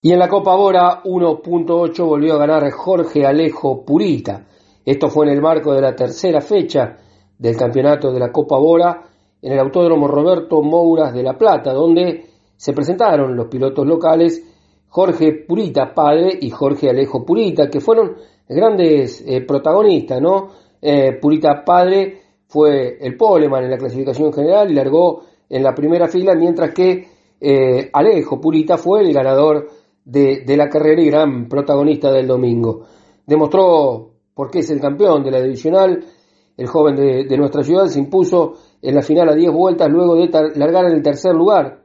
Y en la Copa Bora 1.8 volvió a ganar Jorge Alejo Purita. Esto fue en el marco de la tercera fecha del campeonato de la Copa Bora en el Autódromo Roberto Mouras de La Plata, donde se presentaron los pilotos locales Jorge Purita padre y Jorge Alejo Purita, que fueron grandes protagonistas, ¿no? Purita padre fue el poleman en la clasificación general y largó en la primera fila, mientras que Alejo Purita fue el ganador de la carrera y gran protagonista del domingo. Demostró por qué es el campeón de la divisional. El joven de nuestra ciudad se impuso en la final a 10 vueltas luego de largar en el tercer lugar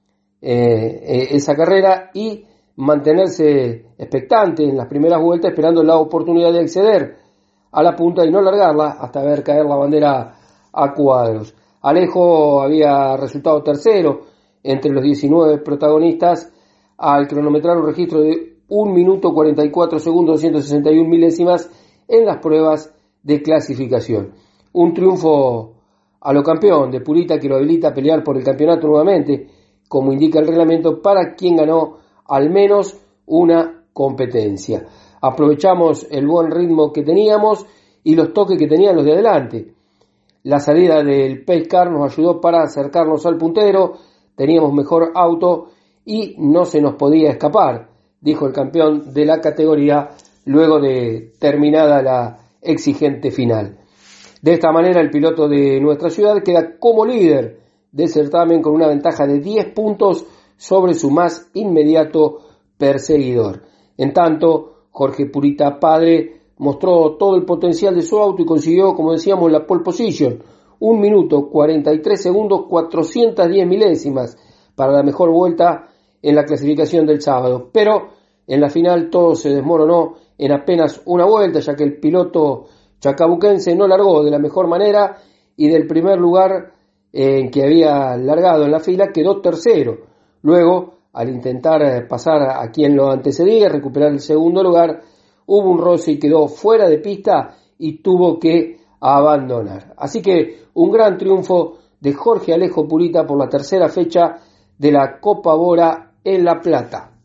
esa carrera y mantenerse expectante en las primeras vueltas, esperando la oportunidad de acceder a la punta y no largarla hasta ver caer la bandera a cuadros. Alejo había resultado tercero entre los 19 protagonistas al cronometrar un registro de 1 minuto 44 segundos 261 milésimas en las pruebas de clasificación. Un triunfo a lo campeón de Purita, que lo habilita a pelear por el campeonato nuevamente, como indica el reglamento, para quien ganó al menos una competencia. Aprovechamos el buen ritmo que teníamos y los toques que tenían los de adelante. La salida del Pace Car nos ayudó para acercarnos al puntero, teníamos mejor auto y no se nos podía escapar, dijo el campeón de la categoría luego de terminada la exigente final. De esta manera el piloto de nuestra ciudad queda como líder del certamen con una ventaja de 10 puntos sobre su más inmediato perseguidor. En tanto, Jorge Purita padre mostró todo el potencial de su auto y consiguió, como decíamos, la pole position, 1 minuto 43 segundos 410 milésimas para la mejor vuelta en la clasificación del sábado. Pero en la final todo se desmoronó en apenas una vuelta, ya que el piloto chacabuquense no largó de la mejor manera y del primer lugar en que había largado en la fila quedó tercero. Luego, al intentar pasar a quien lo antecedía, recuperar el segundo lugar, hubo un roce y quedó fuera de pista y tuvo que abandonar. Así que un gran triunfo de Jorge Alejo Purita por la tercera fecha de la Copa Bora en La Plata.